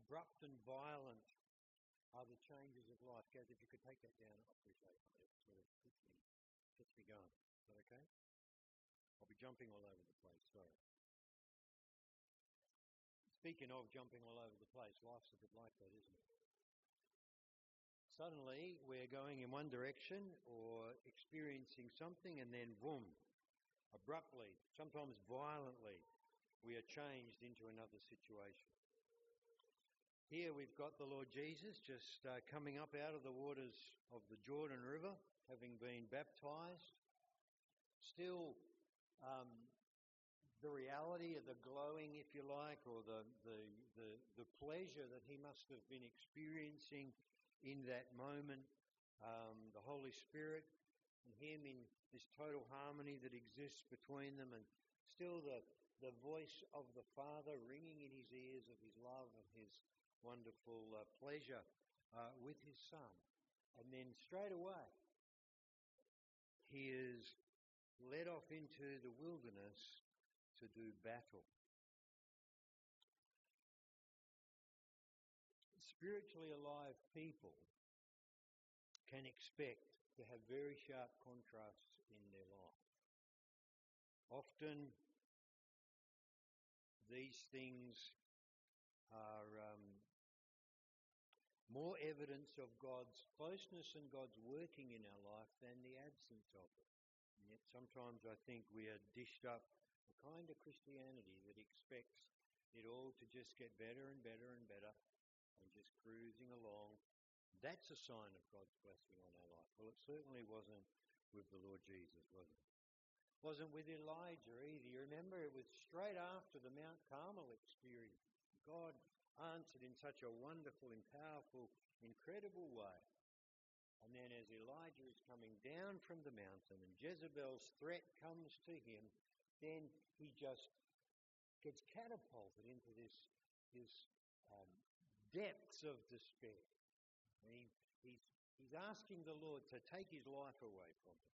abrupt and violent are the changes of life. Guys, if you could take that down, I appreciate it. It sort of gets me going. Is that okay? I'll be jumping all over the place, sorry. Speaking of jumping all over the place, life's a bit like that, isn't it? Suddenly we're going in one direction or experiencing something, and then boom, abruptly, sometimes violently, we are changed into another situation. Here we've got the Lord Jesus just coming up out of the waters of the Jordan River, having been baptised. Still, the reality of the glowing, if you like, or the pleasure that he must have been experiencing in that moment, the Holy Spirit and him in this total harmony that exists between them, and still the voice of the Father ringing in his ears of his love and his wonderful pleasure with his Son. And then straight away, he is led off into the wilderness to do battle. Spiritually alive people can expect to have very sharp contrasts in their life. Often these things are more evidence of God's closeness and God's working in our life than the absence of it. And yet sometimes I think we are dished up a kind of Christianity that expects it all to just get better and better and better and just cruising along. That's a sign of God's blessing on our life. Well, it certainly wasn't with the Lord Jesus, was it? It wasn't with Elijah either. You remember, it was straight after the Mount Carmel experience. God answered in such a wonderful and powerful, incredible way. And then as Elijah is coming down from the mountain and Jezebel's threat comes to him, then he just gets catapulted into this depths of despair. And he's asking the Lord to take his life away from him.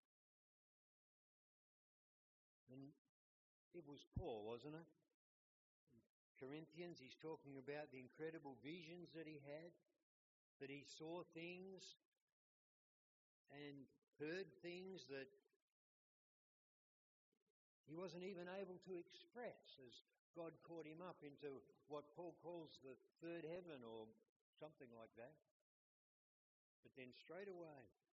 And it was Paul, wasn't it? In Corinthians, he's talking about the incredible visions that he had, that he saw things and heard things that he wasn't even able to express, as God caught him up into what Paul calls the third heaven or something like that. But then straight away,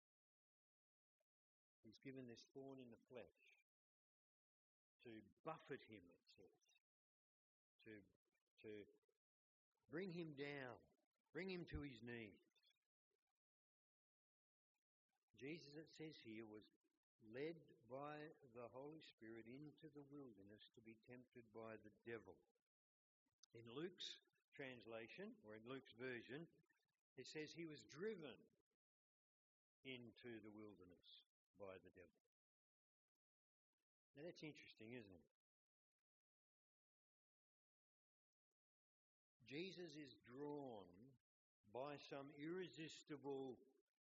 he's given this thorn in the flesh to buffet him, it says, to bring him down, bring him to his knees. Jesus, it says here, was led by the Holy Spirit into the wilderness to be tempted by the devil. In Luke's translation, or in Luke's version, it says he was driven into the wilderness by the devil. Now that's interesting, isn't it? Jesus is drawn by some irresistible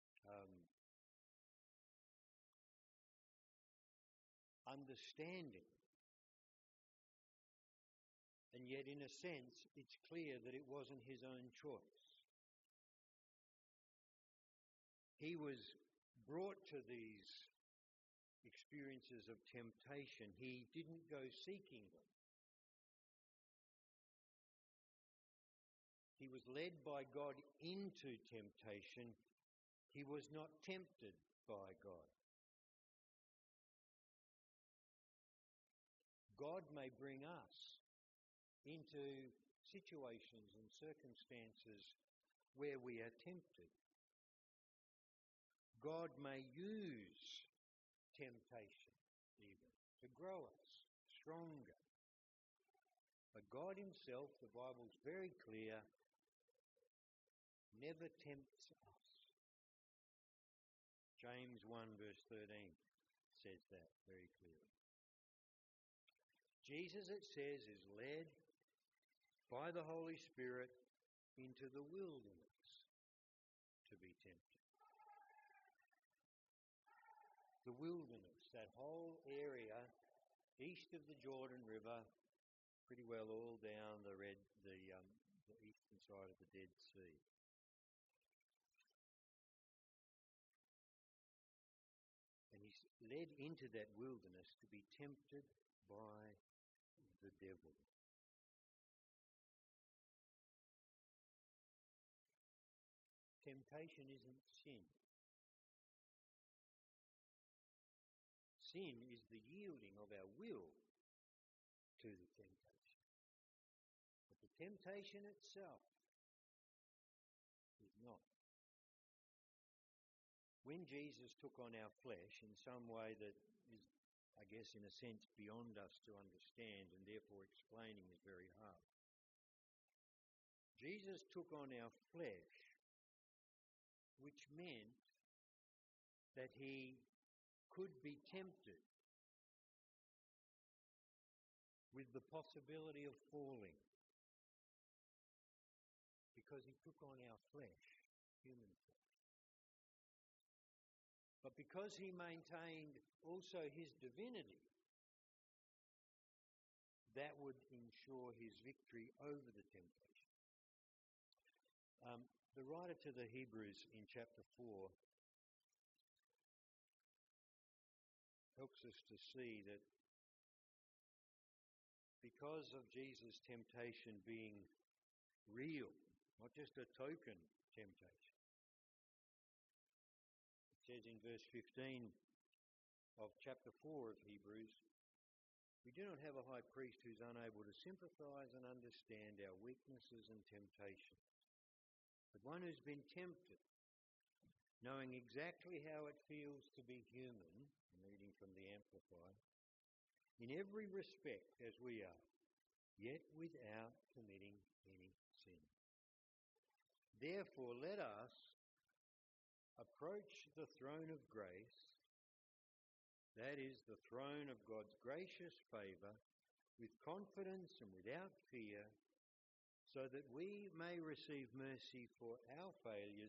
understanding. And yet, in a sense, it's clear that it wasn't his own choice. He was brought to these experiences of temptation. He didn't go seeking them. He was led by God into temptation. He was not tempted by God. God may bring us into situations and circumstances where we are tempted. God may use temptation even to grow us stronger. But God himself, the Bible's very clear, never tempts us. James 1 verse 13 says that very clearly. Jesus, it says, is led by the Holy Spirit into the wilderness to be tempted. The wilderness, that whole area east of the Jordan River, pretty well all down the the eastern side of the Dead Sea. And he's led into that wilderness to be tempted by the devil. Temptation isn't sin. Sin is the yielding of our will to the temptation. But the temptation itself is not. When Jesus took on our flesh in some way that is, I guess, in a sense beyond us to understand, and therefore explaining is very hard. Jesus took on our flesh, which meant that he could be tempted with the possibility of falling, because he took on our flesh, human flesh. But because he maintained also his divinity, that would ensure his victory over the temptation. The writer to the Hebrews in chapter 4 helps us to see that because of Jesus' temptation being real, not just a token temptation. It says in verse 15 of chapter 4 of Hebrews, "We do not have a high priest who's unable to sympathise and understand our weaknesses and temptations, but one who's been tempted, knowing exactly how it feels to be human," I'm reading from the Amplified, "in every respect as we are, yet without committing any sin. Therefore let us approach the throne of grace," that is, the throne of God's gracious favour, "with confidence and without fear, so that we may receive mercy for our failures."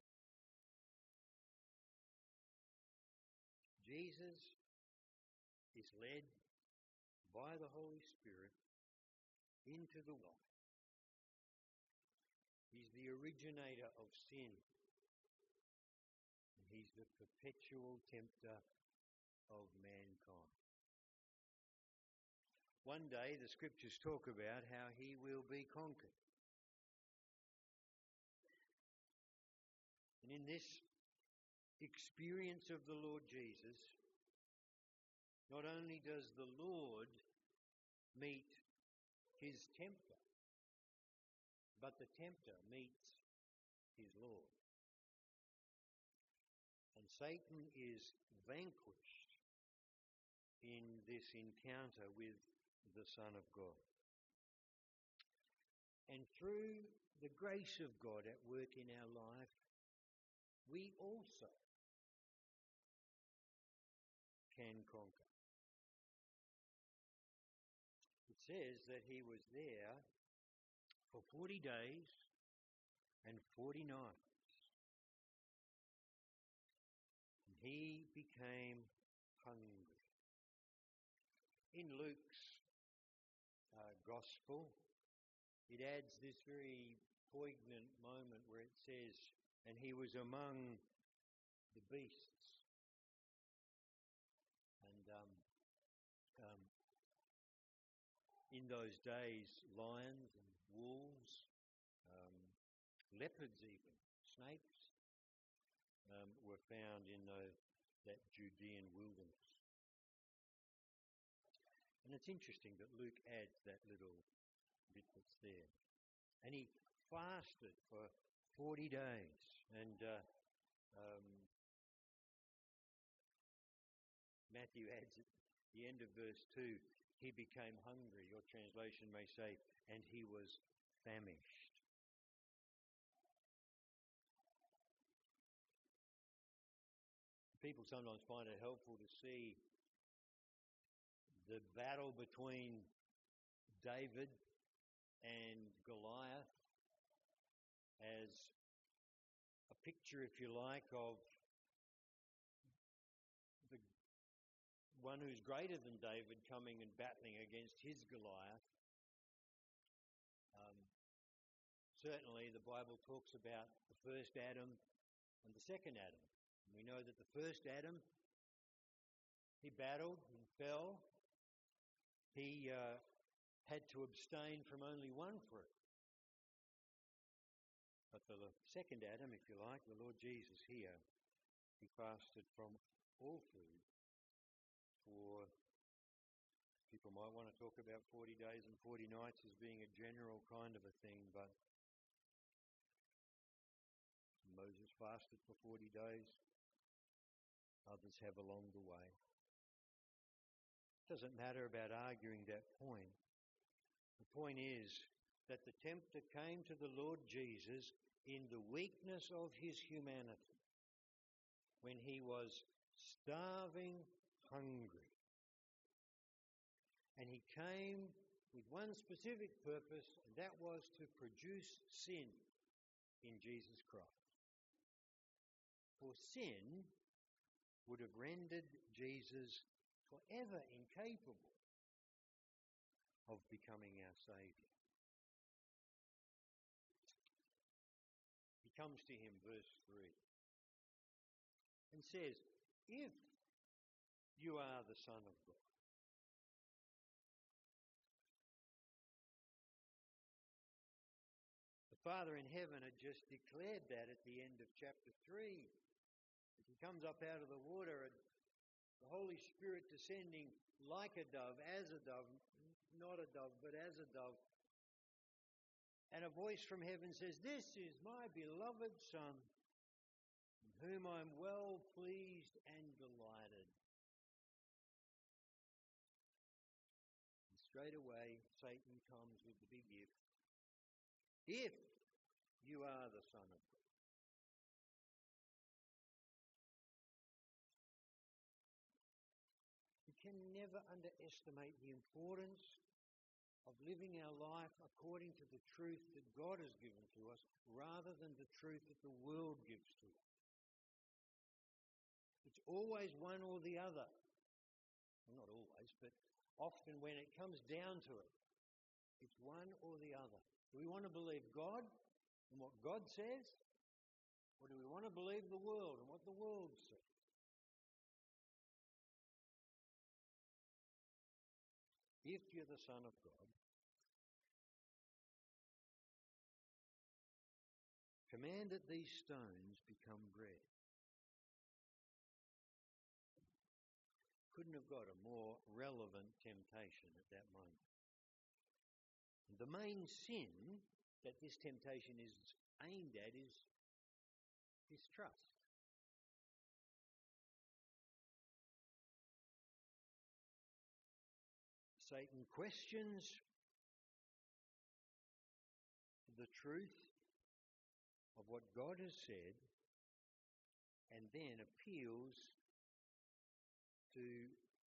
Jesus is led by the Holy Spirit into the light. He's the originator of sin. And he's the perpetual tempter of mankind. One day the scriptures talk about how he will be conquered. And in this experience of the Lord Jesus, not only does the Lord meet his tempter, but the tempter meets his Lord. And Satan is vanquished in this encounter with the Son of God. And through the grace of God at work in our life, we also can conquer. It says that he was there for 40 days and 40 nights. And he became hungry. In Luke's Gospel, it adds this very poignant moment where it says, "And he was among the beasts." And in those days, lions and wolves, leopards even, snakes, were found in that Judean wilderness. And it's interesting that Luke adds that little bit that's there. And he fasted for 40 days. And Matthew adds at the end of verse 2, "He became hungry," your translation may say, "and he was famished." People sometimes find it helpful to see the battle between David and Goliath as a picture, if you like, of the one who's greater than David coming and battling against his Goliath. certainly the Bible talks about the first Adam and the second Adam. And we know that the first Adam, he battled and fell. He had to abstain from only one fruit. But the second Adam, if you like, the Lord Jesus here, he fasted from all food. For people might want to talk about 40 days and 40 nights as being a general kind of a thing, but Moses fasted for 40 days. Others have along the way. It doesn't matter about arguing that point. The point is that the tempter came to the Lord Jesus in the weakness of his humanity, when he was starving, hungry. And he came with one specific purpose, and that was to produce sin in Jesus Christ. For sin would have rendered Jesus forever incapable of becoming our Saviour. He comes to him, verse 3, and says, "If you are the Son of God." The Father in heaven had just declared that at the end of chapter 3. As he comes up out of the water, and the Holy Spirit descending like a dove, as a dove, not a dove, but as a dove. And a voice from heaven says, "This is my beloved Son, in whom I'm well pleased and delighted." And straight away, Satan comes with the big if. If you are the Son of God. We can never underestimate the importance of living our life according to the truth that God has given to us, rather than the truth that the world gives to us. It's always one or the other. Well, not always, but often when it comes down to it, it's one or the other. Do we want to believe God and what God says? Or do we want to believe the world and what the world says? If you're the Son of God, command that these stones become bread. Couldn't have got a more relevant temptation at that moment. And the main sin that this temptation is aimed at is distrust. Satan questions the truth of what God has said, and then appeals to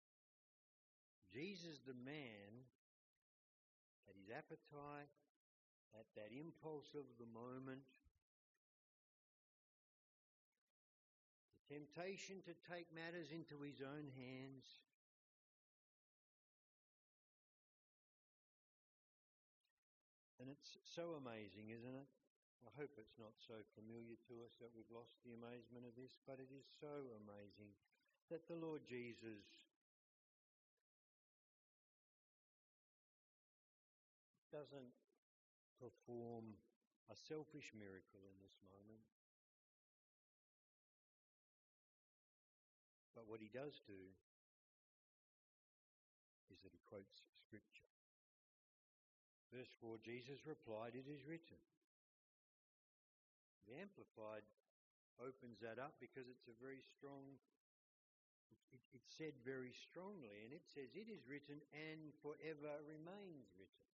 Jesus the man, at his appetite, at that impulse of the moment, the temptation to take matters into his own hands. And it's so amazing, isn't it? I hope it's not so familiar to us that we've lost the amazement of this, but it is so amazing that the Lord Jesus doesn't perform a selfish miracle in this moment. But what he does do is that he quotes Scripture. Verse 4, Jesus replied, "It is written." The Amplified opens that up because it's a very strong, it's said very strongly, and it says, "It is written and forever remains written."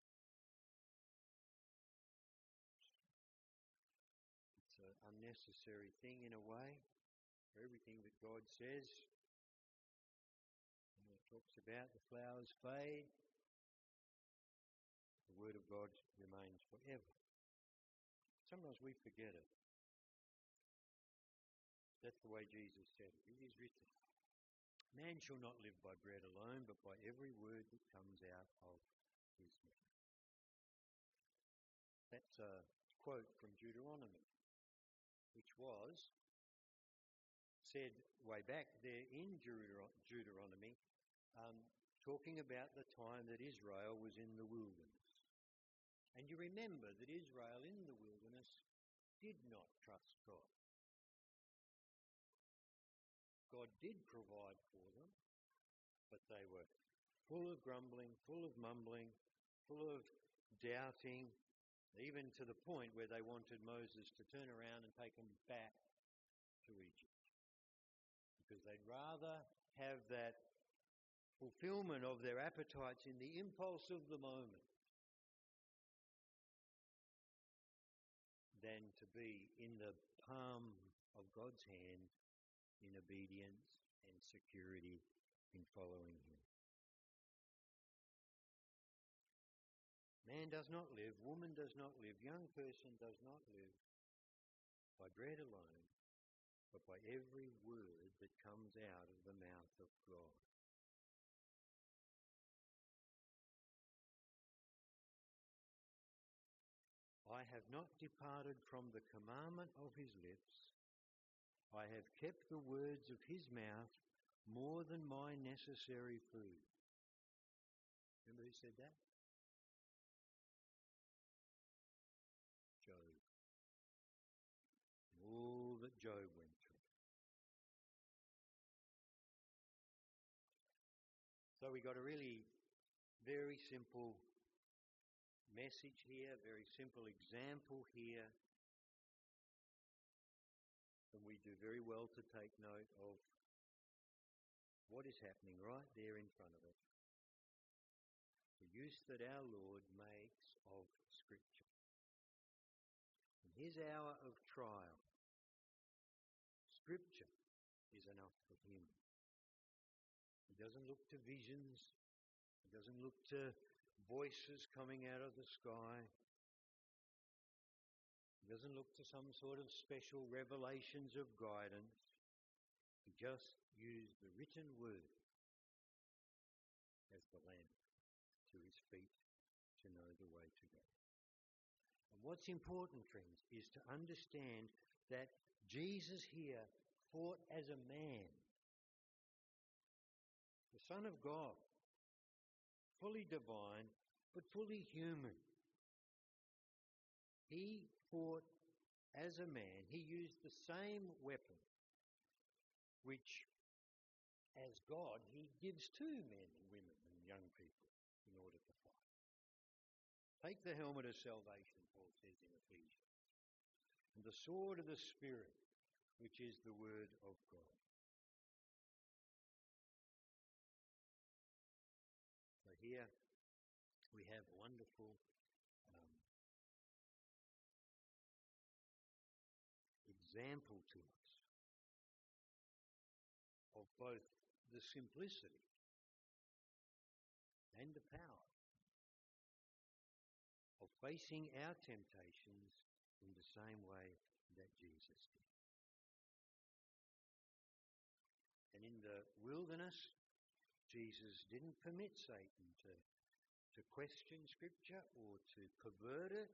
It's an unnecessary thing in a way. For everything that God says, it talks about the flowers fade, the Word of God remains forever. Sometimes we forget it. That's the way Jesus said it. It is written, "Man shall not live by bread alone, but by every word that comes out of his mouth." That's quote from Deuteronomy, which was said way back there in Deuteronomy, talking about the time that Israel was in the wilderness. And you remember that Israel in the wilderness did not trust God. God did provide for them, but they were full of grumbling, full of mumbling, full of doubting, even to the point where they wanted Moses to turn around and take them back to Egypt. Because they'd rather have that fulfillment of their appetites in the impulse of the moment than to be in the palm of God's hand in obedience and security in following Him. Man does not live, woman does not live, young person does not live by bread alone, but by every word that comes out of the mouth of God. I have not departed from the commandment of His lips. I have kept the words of His mouth more than my necessary food. Remember who said that? Job. All that Job went through. So we got a really very simple message here, very simple example here. And we do very well to take note of what is happening right there in front of us. The use that our Lord makes of Scripture. In His hour of trial, Scripture is enough for Him. He doesn't look to visions. He doesn't look to voices coming out of the sky. He doesn't look to some sort of special revelations of guidance. He just used the written word as the lamp to His feet to know the way to go. And what's important, friends, is to understand that Jesus here fought as a man, the Son of God, fully divine, but fully human. He fought as a man. He used the same weapon, which, as God, He gives to men and women and young people in order to fight. Take the helmet of salvation, Paul says in Ephesians, and the sword of the Spirit, which is the word of God. So here we have a wonderful example to us of both the simplicity and the power of facing our temptations in the same way that Jesus did. And in the wilderness, Jesus didn't permit Satan to question Scripture or to pervert it.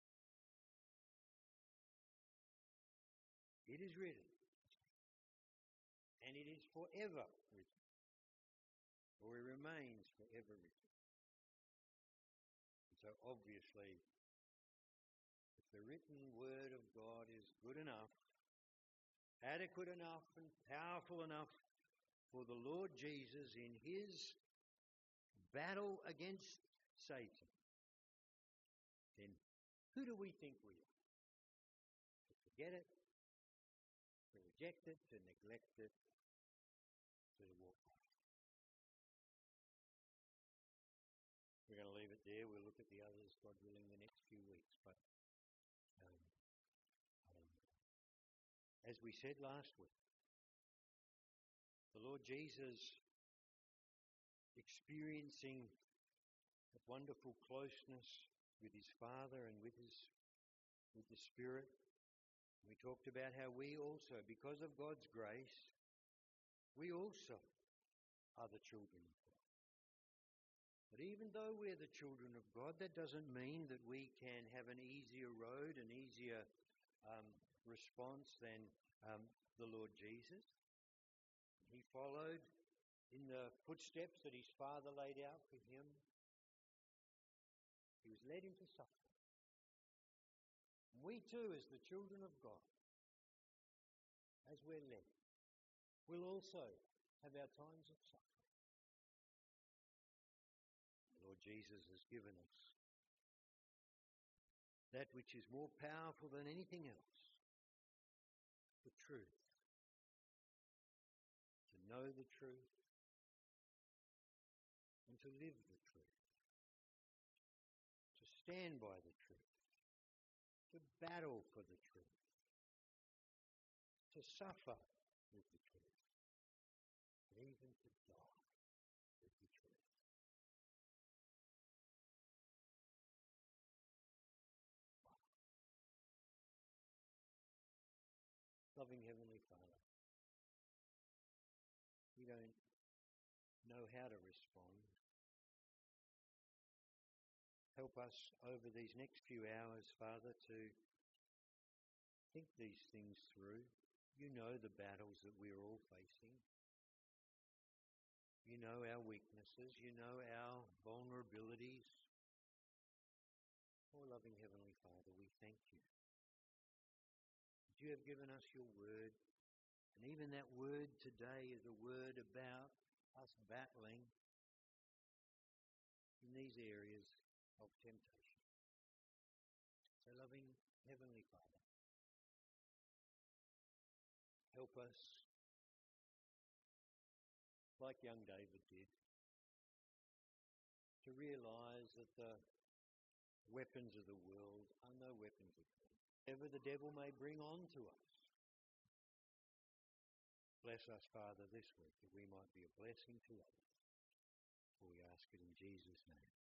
It is written, and it is forever written, or it remains forever written. And so obviously, if the written word of God is good enough, adequate enough and powerful enough for the Lord Jesus in His battle against Satan, then who do we think we are? To forget it, to reject it, to neglect it, to walk back. We're going to leave it there. We'll look at the others, God willing, the next few weeks. But as we said last week, the Lord Jesus experiencing that wonderful closeness with His Father and with the Spirit. We talked about how we also, because of God's grace, we also are the children of God. But even though we're the children of God, that doesn't mean that we can have an easier road, an easier response than the Lord Jesus. He followed in the footsteps that his Father laid out for him. He was led into suffering. We too, as the children of God, as we're led, will also have our times of suffering. The Lord Jesus has given us that which is more powerful than anything else, the truth. To know the truth and to live the truth. To stand by the truth. To battle for the truth. To suffer with the truth. And even to die with the truth. Loving Heavenly Father, we don't know how to respond. Help us over these next few hours, Father, to think these things through. You know the battles that we're all facing. You know our weaknesses. You know our vulnerabilities. Oh, loving Heavenly Father, we thank you. You have given us your word, and even that word today is a word about us battling in these areas of temptation. So, loving Heavenly Father, help us, like young David did, to realise that the weapons of the world are no weapons of God. Whatever the devil may bring on to us. Bless us, Father, this week, that we might be a blessing to others. For we ask it in Jesus' name.